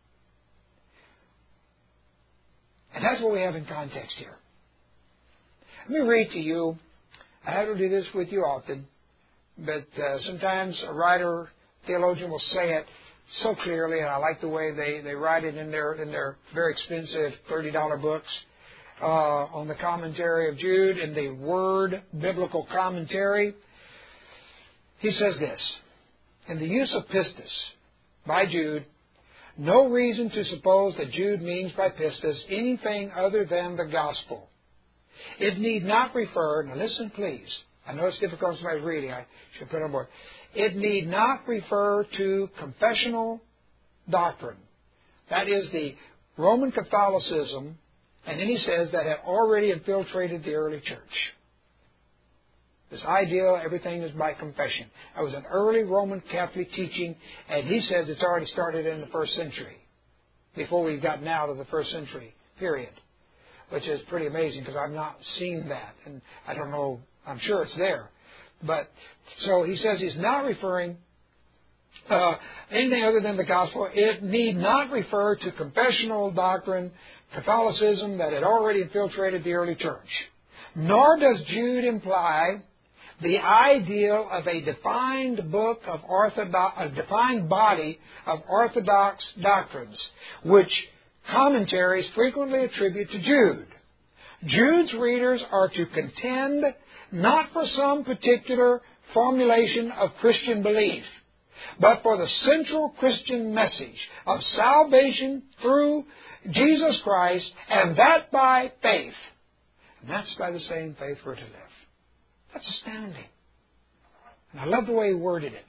And that's what we have in context here. Let me read to you. I don't do this with you often, but sometimes a writer, theologian will say it so clearly, and I like the way they write it in their very expensive $30 books on the commentary of Jude, in the Word Biblical Commentary. He says this, in the use of pistis by Jude, no reason to suppose that Jude means by pistis anything other than the gospel. It need not refer, now listen please, I know it's difficult when somebody's reading, I should put it on board. It need not refer to confessional doctrine. That is the Roman Catholicism, and then he says that had already infiltrated the early church. This idea everything is by confession. That was an early Roman Catholic teaching, and he says it's already started in the 1st century, before we've gotten out of the 1st century period, which is pretty amazing because I've not seen that, and I don't know, I'm sure it's there. But so he says he's not referring anything other than the gospel. It need not refer to confessional doctrine, Catholicism that had already infiltrated the early church. Nor does Jude imply the ideal of a defined book of a defined body of orthodox doctrines, which commentaries frequently attribute to Jude. Jude's readers are to contend not for some particular formulation of Christian belief, but for the central Christian message of salvation through Jesus Christ, and that by faith. And that's by the same faith we're to live. That's astounding. And I love the way he worded it.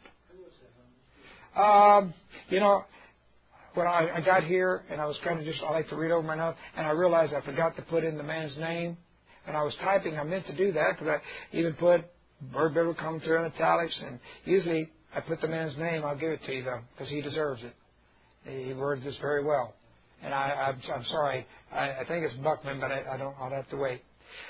When I got here, and I was kind of I like to read over my notes, and I realized I forgot to put in the man's name. And I was typing, I meant to do that, because I even put Word Biblical Commentary in italics, and usually I put the man's name, I'll give it to you, though, because he deserves it. He words this very well. And I'm sorry, I think it's Buckman, but I'll have to wait.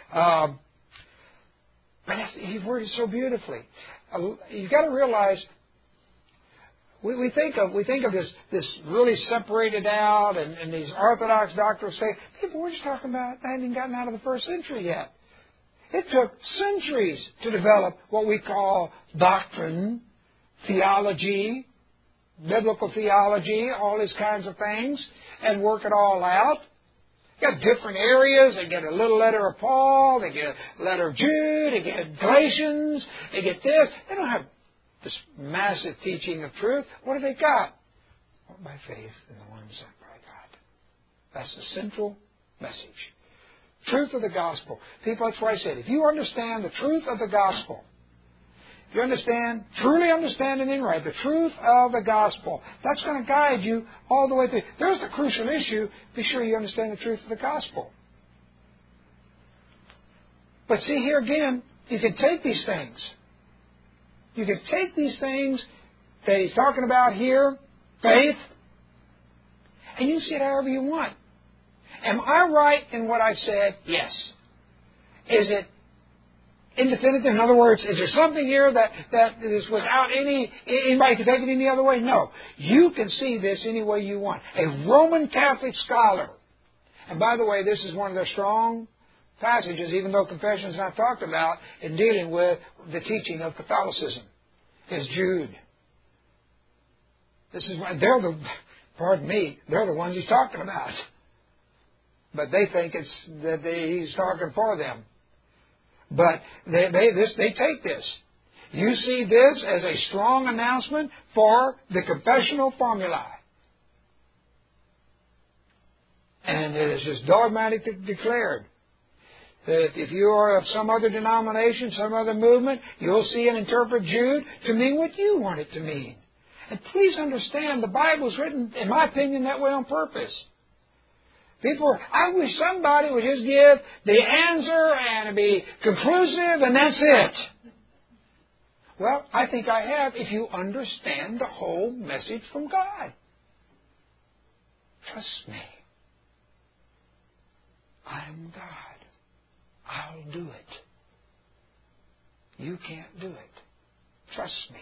But he worded so beautifully. You've got to realize, we think of this really separated out and these Orthodox doctors say, people, we're just talking about, they hadn't even gotten out of the 1st century yet. It took centuries to develop what we call doctrine, theology, biblical theology, all these kinds of things, and work it all out. They got different areas. They get a little letter of Paul. They get a letter of Jude. They get Galatians. They get this. They don't have this massive teaching of truth. What have they got? Well, by faith in the one sent by God. That's the central message. Truth of the gospel. People, that's why I said, if you understand the truth of the gospel, if you truly understand and in right, the truth of the gospel, that's going to guide you all the way through. There's the crucial issue. Be sure you understand the truth of the gospel. But see, here again, you can take these things. You can take these things that he's talking about here, faith, and you see it however you want. Am I right in what I've said? Yes. Is it indefinitive? In other words, is there something here that is without anybody can take it any other way? No. You can see this any way you want. A Roman Catholic scholar, and by the way, this is one of their strong passages, even though confession is not talked about in dealing with the teaching of Catholicism, is Jude. This is why they're the ones he's talking about. But they think he's talking for them. But they take this. You see this as a strong announcement for the confessional formulae. And it is just dogmatically declared that if you are of some other denomination, some other movement, you'll see and interpret Jude to mean what you want it to mean. And please understand, the Bible is written, in my opinion, that way on purpose. I wish somebody would just give the answer and be conclusive and that's it. Well, I think I have if you understand the whole message from God. Trust me. I'm God. I'll do it. You can't do it. Trust me.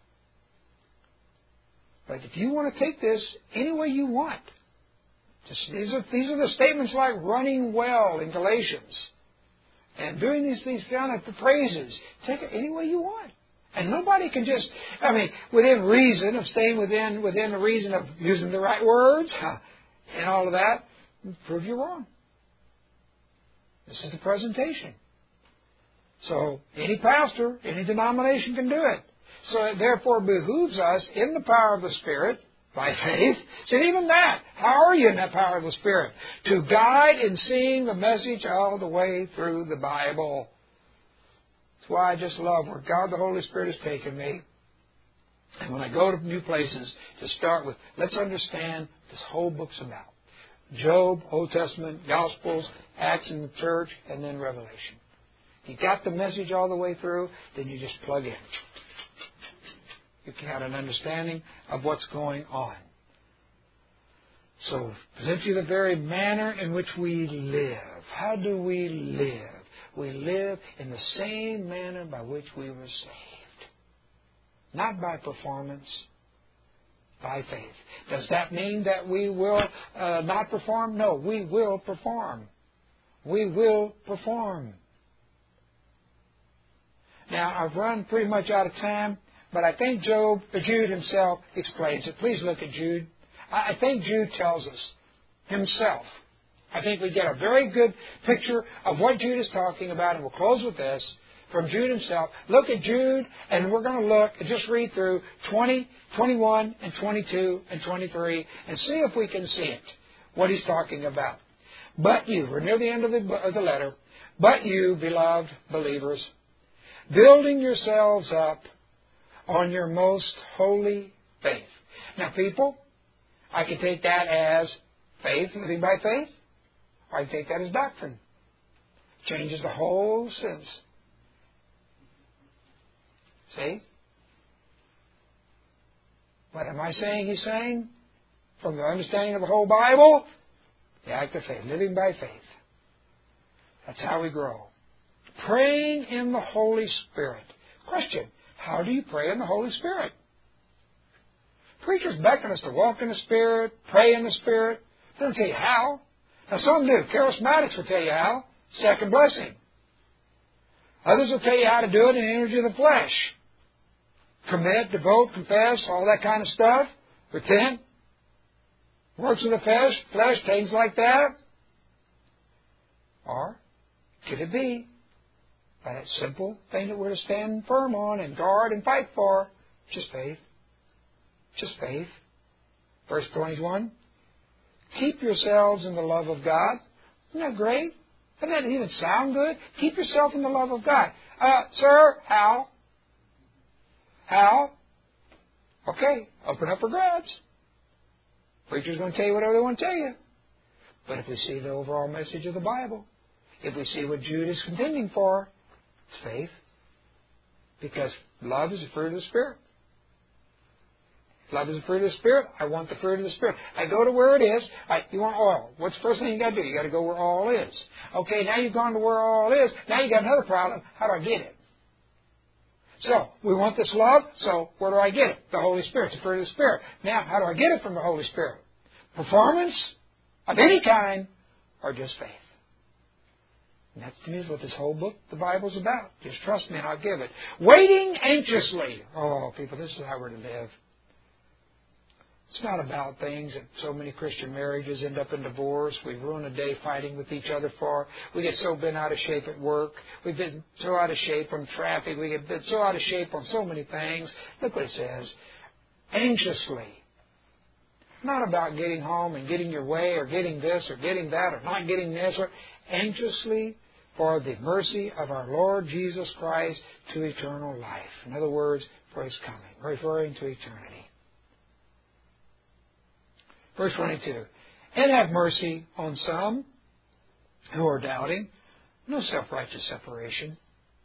But if you want to take this any way you want, these are the statements like running well in Galatians and doing these kind of phrases. Take it any way you want. And nobody can just, within reason of staying within the reason of using the right words and all of that, prove you wrong. This is the presentation. So any pastor, any denomination can do it. So it therefore behooves us in the power of the Spirit, by faith. So even that, how are you in that power of the Spirit? To guide in seeing the message all the way through the Bible. That's why I just love where God the Holy Spirit has taken me. And when I go to new places, to start with, let's understand this whole book's about. Job, Old Testament, Gospels, Acts in the Church, and then Revelation. If you got the message all the way through, then you just plug in. You can have an understanding of what's going on. So, present you the very manner in which we live. How do we live? We live in the same manner by which we were saved. Not by performance, by faith. Does that mean that we will not perform? No, we will perform. We will perform. Now, I've run pretty much out of time. But I think Jude himself explains it. Please look at Jude. I think Jude tells us himself. I think we get a very good picture of what Jude is talking about, and we'll close with this from Jude himself. Look at Jude, and we're going to look and just read through 20, 21, and 22, and 23, and see if we can see it, what he's talking about. But you, we're near the end of the letter, but you, beloved believers, building yourselves up on your most holy faith. Now, people, I can take that as faith, living by faith, or I can take that as doctrine. It changes the whole sense. See? What am I saying he's saying? From the understanding of the whole Bible, the act of faith, living by faith. That's how we grow. Praying in the Holy Spirit. Question. How do you pray in the Holy Spirit? Preachers beckon us to walk in the Spirit, pray in the Spirit. They don't tell you how. Now some do. Charismatics will tell you how. Second blessing. Others will tell you how to do it in the energy of the flesh. Commit, devote, confess, all that kind of stuff. Repent. Works of the flesh, things like that. Or could it be by that simple thing that we're to stand firm on and guard and fight for? Just faith. Just faith. Verse 21. Keep yourselves in the love of God. Isn't that great? Doesn't that even sound good? Keep yourself in the love of God. Sir, how? How? Okay, open up for grabs. Preacher's going to tell you whatever they want to tell you. But if we see the overall message of the Bible, if we see what Jude is contending for, it's faith. Because love is the fruit of the Spirit. Love is the fruit of the Spirit. I want the fruit of the Spirit. I go to where it is. You want oil. What's the first thing you got to do? You got to go where all is. Okay, now you've gone to where all is. Now you got another problem. How do I get it? So, we want this love, so where do I get it? The Holy Spirit, the fruit of the Spirit. Now, how do I get it from the Holy Spirit? Performance of any kind or just faith? And that's to me is what this whole book, the Bible's about. Just trust me and I'll give it. Waiting anxiously. Oh, people, this is how we're to live. It's not about things that so many Christian marriages end up in divorce. We ruin a day fighting with each other for. We get so bent out of shape at work. We've been so out of shape from traffic. We get so out of shape on so many things. Look what it says. Anxiously. Not about getting home and getting your way or getting this or getting that or not getting this. Or anxiously for the mercy of our Lord Jesus Christ to eternal life. In other words, for His coming. Referring to eternity. Verse 22, and have mercy on some who are doubting. No self-righteous separation.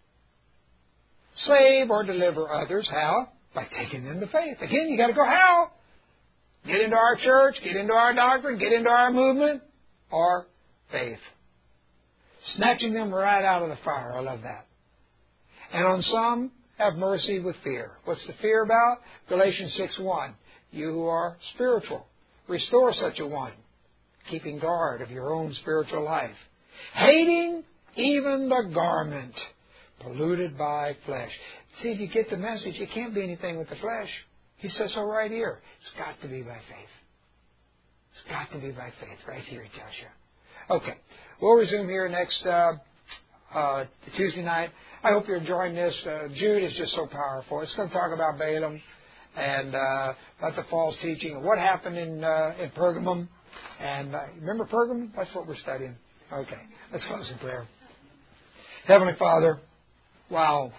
Save or deliver others. How? By taking them to faith. Again, you got to go how? Get into our church, get into our doctrine, get into our movement, or faith. Snatching them right out of the fire. I love that. And on some, have mercy with fear. What's the fear about? Galatians 6:1. You who are spiritual. Restore such a one, keeping guard of your own spiritual life. Hating even the garment polluted by flesh. See, if you get the message, it can't be anything with the flesh. He says so right here. It's got to be by faith. It's got to be by faith. Right here he tells you. Okay. We'll resume here next Tuesday night. I hope you're enjoying this. Jude is just so powerful. It's going to talk about Balaam. And about the false teaching and what happened in Pergamum. And remember Pergamum? That's what we're studying. Okay, let's close in prayer. Heavenly Father, wow.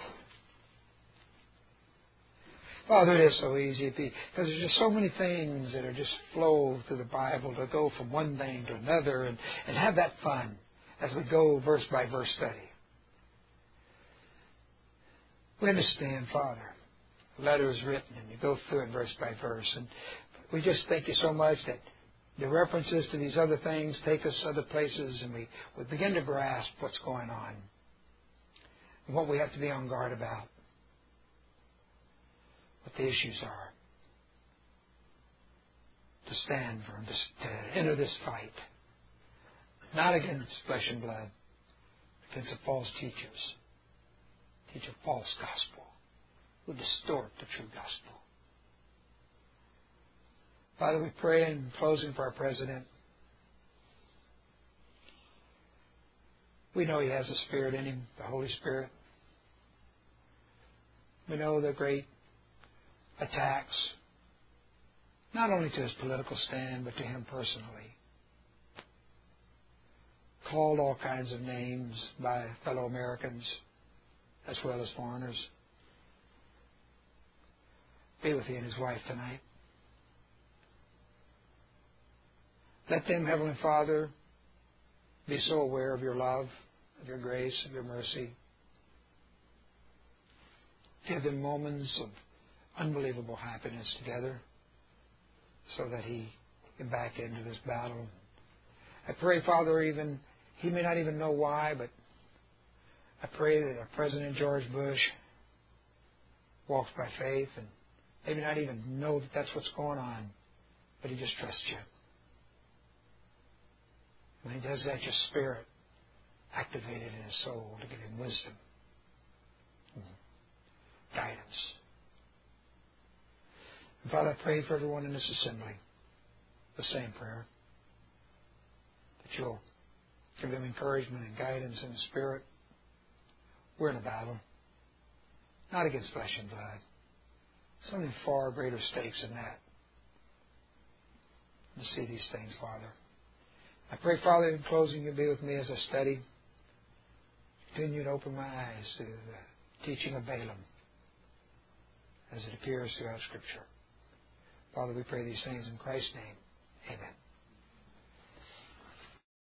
Father, it is so easy because there's just so many things that are just flow through the Bible to go from one thing to another and have that fun as we go verse by verse study. We understand, Father. Letters written, and you go through it verse by verse. And we just thank you so much that the references to these other things take us other places, and we begin to grasp what's going on and what we have to be on guard about, what the issues are, to stand firm, to enter this fight, not against flesh and blood, against the false teachers, teach a false gospel. Who distort the true gospel. Father, we pray in closing for our President. We know he has a Spirit in him, the Holy Spirit. We know the great attacks, not only to his political stand, but to him personally. Called all kinds of names by fellow Americans as well as foreigners. Be with he and his wife tonight. Let them, Heavenly Father, be so aware of your love, of your grace, of your mercy. Give them moments of unbelievable happiness together so that he get back into this battle. I pray, Father, even he may not even know why, but I pray that our President George Bush walks by faith and maybe not even know that that's what's going on, but he just trusts you. When he does that, your Spirit activated in his soul to give him wisdom and guidance. And Father, I pray for everyone in this assembly, the same prayer, that you'll give them encouragement and guidance in the Spirit. We're in a battle, not against flesh and blood. Something far greater stakes than that. To see these things, Father. I pray, Father, in closing, you'll be with me as I study. Continue to open my eyes to the teaching of Balaam as it appears throughout Scripture. Father, we pray these things in Christ's name. Amen.